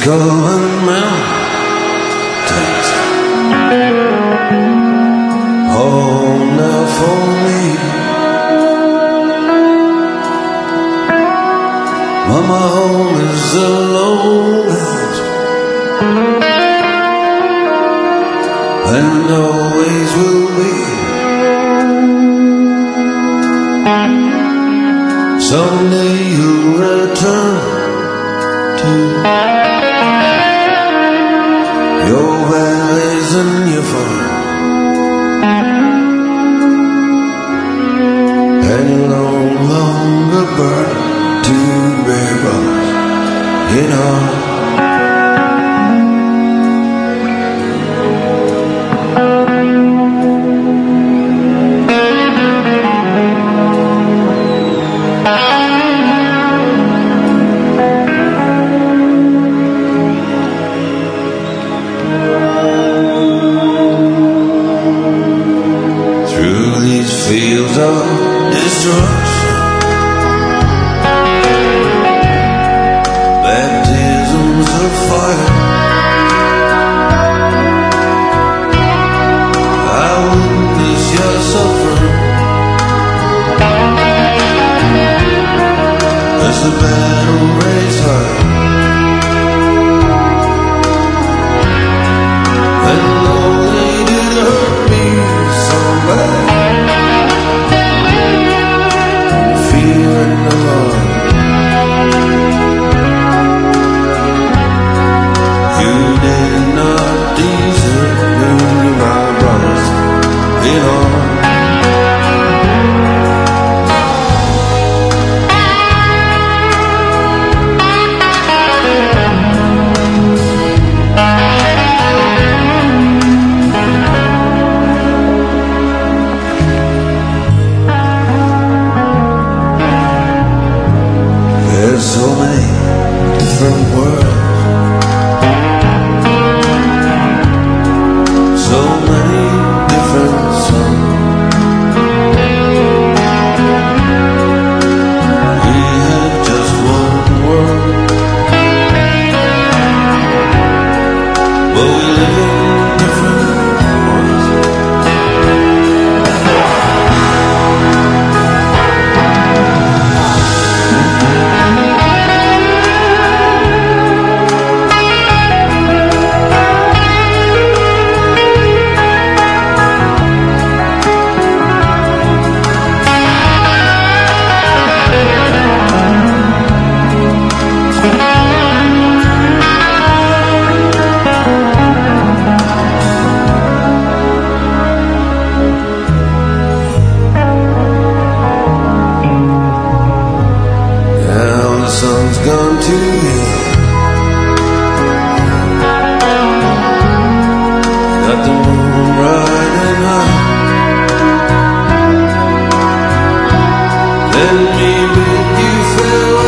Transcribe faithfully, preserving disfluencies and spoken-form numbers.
snow-covered mountains. Oh, now for me, Mama, home is the lowlands, and always will be. Someday you'll return to your valleys and your farm, and you'll no longer burn two bare bones in our. Fields of destruction, baptisms of fire, I witness your suffering as the battle rages high, and though they did hurt me so bad, in the Lord, you did not desert me, my brothers, you know. There's so many different worlds, so many different songs. We had just one world, but we live in different ones. Sun's gone to you, got the moon riding high. Let me bid you farewell.